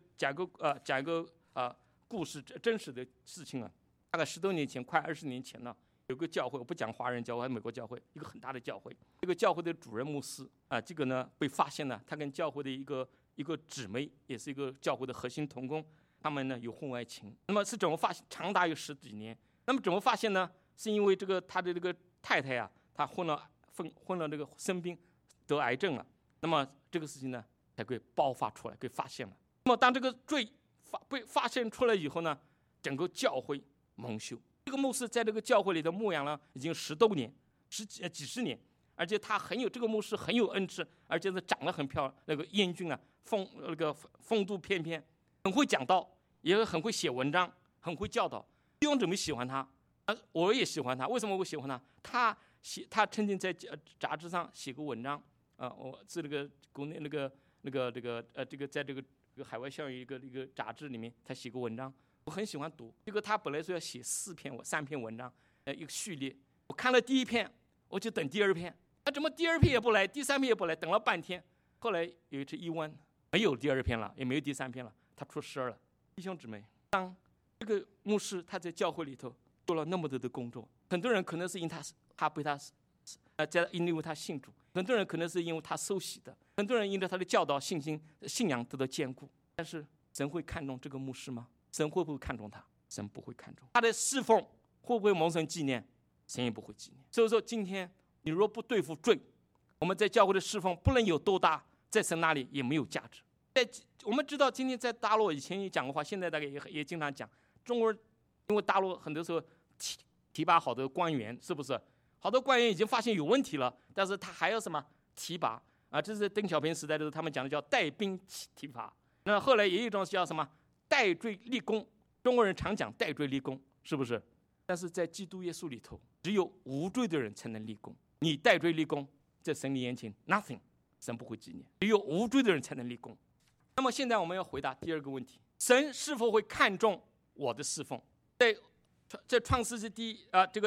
故事，真实的事情啊。大概10多年前，快20年前了，有个教会，我不讲华人教会，美国教会，一个很大的教会。这个教会的主任牧师这个呢被发现了，他跟教会的一个姊妹，也是一个教会的核心同工，他们呢有婚外情。那么是怎么发现？长达有10几年。那么怎么发现呢？是因为他的这个太太啊，她患了这个生病，得癌症了。那么这个事情呢才给爆发出来，给发现了。那么当这个罪被发现出来以后呢，整个教会蒙羞。 这个牧师在这个教会里头牧养了已经10多年，几十年，而且他这个牧师很有恩赐，而且是长得很漂亮，那个英俊啊，风度翩翩，很会讲道，也很会写文章，很会教导。弟兄姊妹喜欢他，我也喜欢他。为什么我喜欢他？他曾经在杂志上写过文章我是那个国内在这个海外校园一个杂志里面，他写过文章，我很喜欢读。结果他本来说要写3篇文章，一个序列。我看了第1篇，我就等第2篇，怎么第2篇也不来，第3篇也不来，等了半天。后来有一次一问，没有第2篇了，也没有第3篇了，他出事了。弟兄姊妹，当这个牧师他在教会里头做了那么多的工作，很多人可能是因为他信主，很多人可能是因为他受洗的，很多人因着他的教导信仰得到坚固。但是神会看重这个牧师吗？神会不会看重他？神不会看重。他的侍奉会不会蒙神纪念？神也不会纪念。所以说今天你若不对付罪，我们在教会的侍奉不论有多大，在神那里也没有价值。我们知道今天在大陆以前也讲过话，现在大概也经常讲，中国人因为大陆很多时候提拔好多官员，是不是？好多官员已经发现有问题了，但是他还要什么提拔啊？这是邓小平时代的时候他们讲的叫带兵提拔。那后来也有一种叫什么戴罪立功，中国人常讲戴罪立功，是不是？但是在基督耶稣里头，只有无罪的人才能立功。你戴罪立功，在神的眼前 nothing， 神不会纪念。只有无罪的人才能立功。那么现在我们要回答第2个问题：神是否会看重我的侍奉？在创世纪第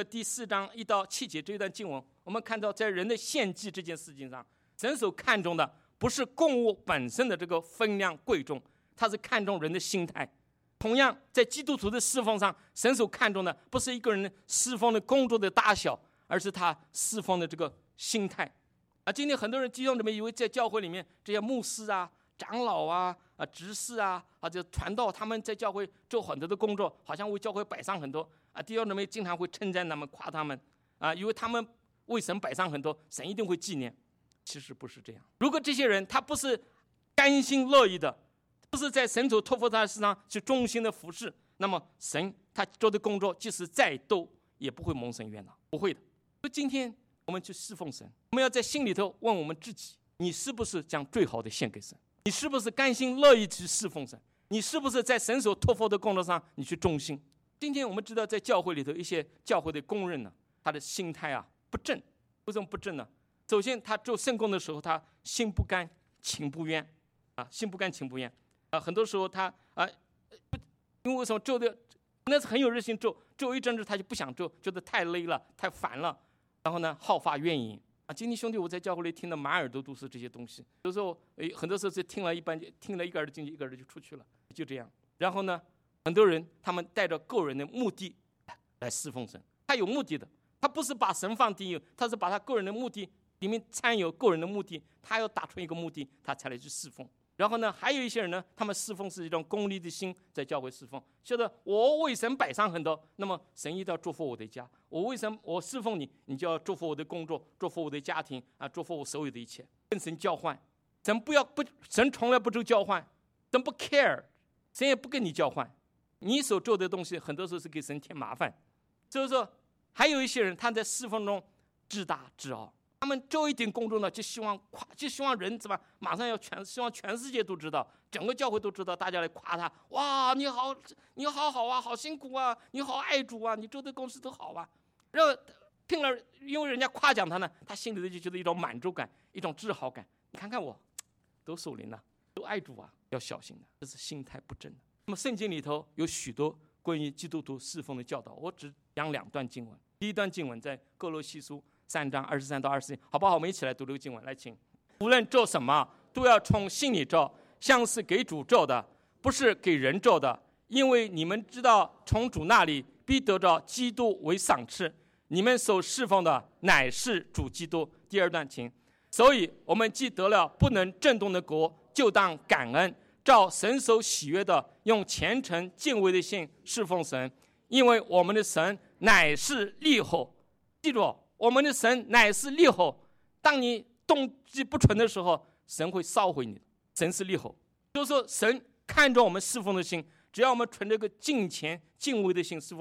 4章1到7节这一段经文，我们看到在人的献祭这件事情上，神所看重的不是供物本身的这个分量贵重，他是看重人的心态。同样在基督徒的侍奉上，神所看重的不是一个人侍奉的工作的大小，而是他侍奉的这个心态。今天很多人弟兄姊妹以为在教会里面这些牧师啊、长老啊、执事啊，这传道，他们在教会做很多的工作，好像为教会摆上很多弟兄姊妹经常会称赞他们、夸他们因为他们为神摆上很多，神一定会纪念。其实不是这样。如果这些人他不是甘心乐意的，不是在神所托付他的事上去忠心的服侍，那么神他做的工作即使再多，也不会蒙神悦纳，不会的。所以今天我们去侍奉神，我们要在心里头问我们自己：你是不是将最好的献给神？你是不是甘心乐意去侍奉神？你是不是在神所托付的工作上你去忠心？今天我们知道，在教会里头，一些教会的工人呢，他的心态不正。为什么不正呢？首先，他做圣工的时候，他心不甘情不愿心不甘情不愿很多时候他因为为什么做的那是很有热心做一阵子他就不想做，觉得太累了、太烦了，然后呢好发怨言今天兄弟，我在教会里听的满耳朵都是这些东西。有时候很多时候是听了一个耳朵进去，一个耳朵就出去了，就这样。然后呢，很多人他们带着个人的目的来侍奉神，他有目的的，他不是把神放第一，他是把他个人的目的里面掺有个人的目的，他要达成一个目的，他才来去侍奉。然后呢，还有一些人呢，他们侍奉是一种功利的心，在教会侍奉，觉得我为神摆上很多，那么神一定要祝福我的家。我侍奉你，你就要祝福我的工作，祝福我的家庭祝福我所有的一切，跟神交换。神从来不做交换，神不 care， 神也不跟你交换。你所做的东西，很多时候是给神添麻烦。所以说，还有一些人他在侍奉中自大自傲。他们做一点工作呢，就希望人怎么马上希望全世界都知道，整个教会都知道，大家来夸他。哇，你好好啊，好辛苦啊，你好爱主啊，你做的公司都好啊。然后听了，因为人家夸奖他呢，他心里就觉得一种满足感，一种自豪感。你看看我，都属灵了，都爱主啊，要小心的，这是心态不正的。那么圣经里头有许多关于基督徒侍奉的教导，我只讲2段经文。第一段经文在哥罗西书3章23到24节，好不好？我们一起来读这个经文，来请。无论做什么，都要从心里做，像是给主做的，不是给人做的，因为你们知道，从主那里必得着基督为赏赐。你们所侍奉的乃是主基督。第2段，请。所以我们既得了不能震动的国，就当感恩，照神所喜悦的，用虔诚敬畏的心侍奉神，因为我们的神乃是烈火。记住，我们的神乃是烈火。当你动机不纯的时候，神会烧毁你。神是烈火，就是说神看着我们侍奉的心，只要我们存着个敬虔敬畏的心侍奉神，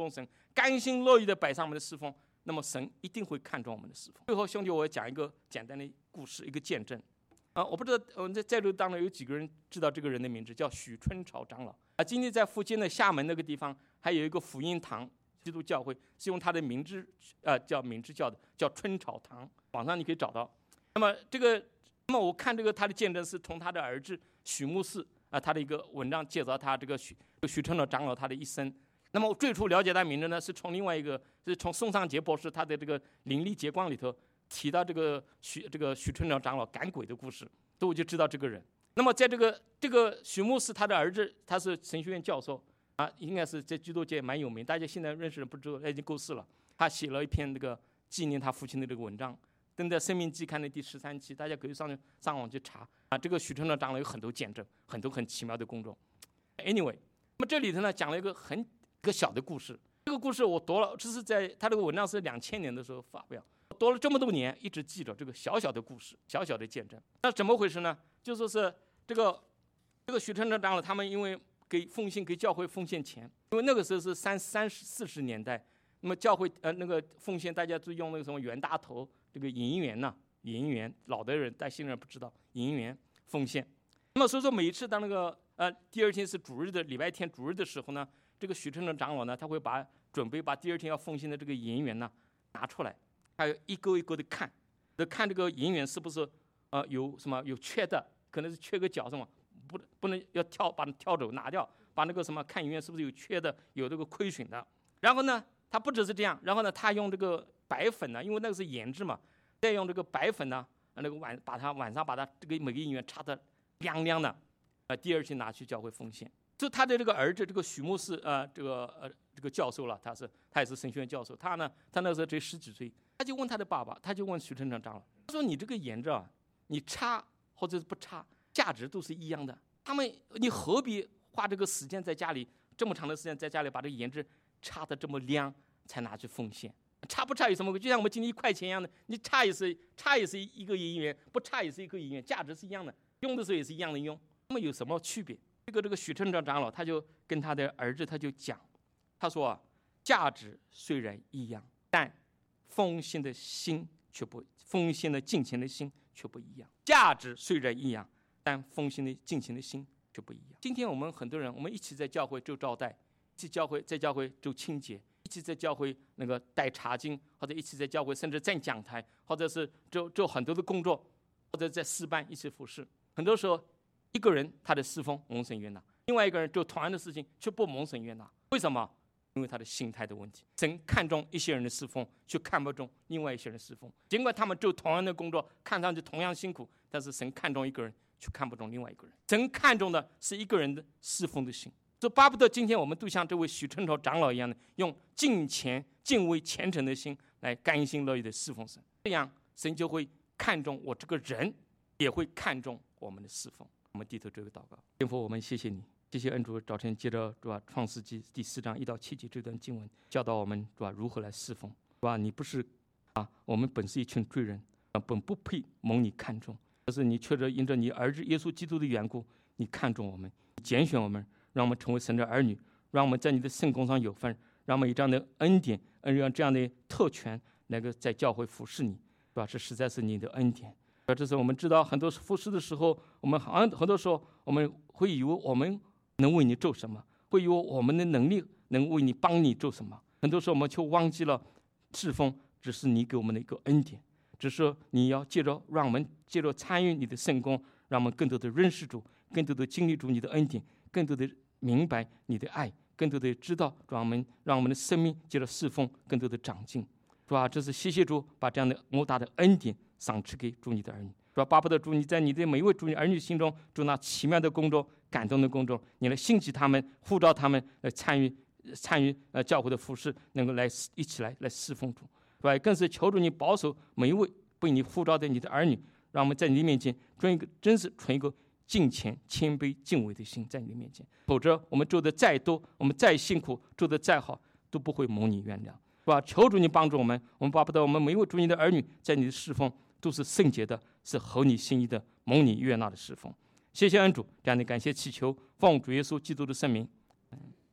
甘心乐意的摆上我们的侍奉，那么神一定会看重我们的侍奉。最后，兄弟，我要讲一个简单的故事，一个见证。我不知道我们在座当中有几个人知道这个人的名字，叫许春潮长老。今天在福建的厦门那个地方，还有一个福音堂基督教会，是用他的名字叫名字叫的，叫春潮堂，网上你可以找到。那么我看他的见证是从他的儿子许牧师他的一个文章介绍他这个许春潮长老他的一生。那么我最初了解他名字呢，是从另外一个，是从宋尚杰博士他的这个灵力结光里头提到这个许春潮长老赶鬼的故事，所以我就知道这个人。那么在这个许牧师他的儿子，他是神学院教授应该是在基督界蛮有名，大家现在认识人不知道，他已经过世了。他写了一篇这个纪念他父亲的这个文章，登在《生命季刊》的第13期，大家可以上网去查这个许春潮长老有很多见证，很多很奇妙的工作。Anyway， 那么这里头呢讲了一个小的故事。这个故事我读了，这是在他这个文章是2000年的时候发表，读了这么多年，一直记着这个小小的故事，小小的见证。那怎么回事呢？就说是这个许春潮长老他们因为给教会奉献钱，因为那个时候是30-40年代，那么教会那个奉献大家都用那个什么袁大头这个银元老的人但新人不知道银元奉献。那么所以说每一次当那个第二天是主日的礼拜天主日的时候呢，这个许春潮长老呢，他会准备把第二天要奉献的这个银元呢拿出来，还有一个一个的看这个银元是不是有缺的，可能是缺个角什么，不能要把它挑走拿掉，把那个什么看银元是不是有缺的，有这个亏损的。然后呢，他不只是这样，然后呢，他用这个白粉呢，因为那个是研制嘛，再用这个白粉呢，晚上把它这个每个银元擦得亮亮的，第二天拿去教会奉献。就他的这个儿子，这个许牧师这个教授了，他也是神学院教授。他那时候只10几岁，他就问他的爸爸，他就问许春潮长老，他说：“你这个研制你擦或者是不擦，价值都是一样的。你何必花这个时间在家里这么长的时间在家里把这个研制擦得这么亮，才拿去奉献？擦不擦有什么？就像我们今天1块钱一样的，你擦也是一个银元，不擦也是一个银元，价值是一样的，用的时候也是一样的用。那么有什么区别？”这个许春潮长老他就跟他的儿子他就讲，他说价值虽然一样，但奉献的金钱的心却不一样。价值虽然一样，但奉献的金钱的心却不一样。今天我们很多人，我们一起在教会做招待，一起在教会做清洁，一起在教会那个带查经，或者一起在教会甚至站讲台，或者是做很多的工作，或者在诗班一起服侍。很多时候一个人他的侍奉蒙神悦纳，另外一个人做同样的事情却不蒙神悦纳。为什么？因为他的心态的问题。神看重一些人的侍奉，却看不重另外一些人的侍奉。尽管他们做同样的工作，看上去同样辛苦，但是神看重一个人，却看不重另外一个人。神看重的是一个人的侍奉的心。这巴不得今天我们都像这位许春潮长老一样的，用敬畏虔诚的心来甘心乐意的侍奉神。这样神就会看重我这个人，也会看重我们的侍奉。我们低头做个祷告。天父，我们谢谢你，谢谢恩主早晨接着创世纪第4章1到7节这段经文教导我们如何来侍奉。你不是我们本是一群罪人，本不配蒙你看重，但是你却着因着你儿子耶稣基督的缘故，你看重我们，你拣选我们，让我们成为神的儿女，让我们在你的圣工上有份，让我们有这样的恩典，让这样的特权能够在教会服侍你，这实在是你的恩典。这是我们知道很多服侍的时候，我们很多时候我们会以为我们能为你做什么，会以为我们的能力能为你帮你做什么。很多时候我们就忘记了侍奉只是你给我们的一个恩典，只是你要让我们借着参与你的圣工，让我们更多的认识主，更多的经历主你的恩典，更多的明白你的爱，更多的知道让我们的生命借着侍奉更多的长进。这是谢谢主把这样的莫大的恩典赏赐给主你的儿女。巴不得主你在你的每一位主你儿女心中做那奇妙的工作，感动的工作，你来兴起他们，呼召他们来参与教会的服事，能够一起来侍奉主，更是求主你保守每一位被你呼召的你的儿女，让我们在你面前真是存一个敬虔谦卑敬畏的心在你的面前，否则我们做的再多，我们再辛苦，做的再好，都不会蒙你原谅。求主你帮助我们巴不得我们每一位主你的儿女在你的侍奉都是圣洁的，是合你心意的，蒙你悦纳的侍奉。谢谢恩主，这样的感谢祈求，奉主耶稣基督的圣名。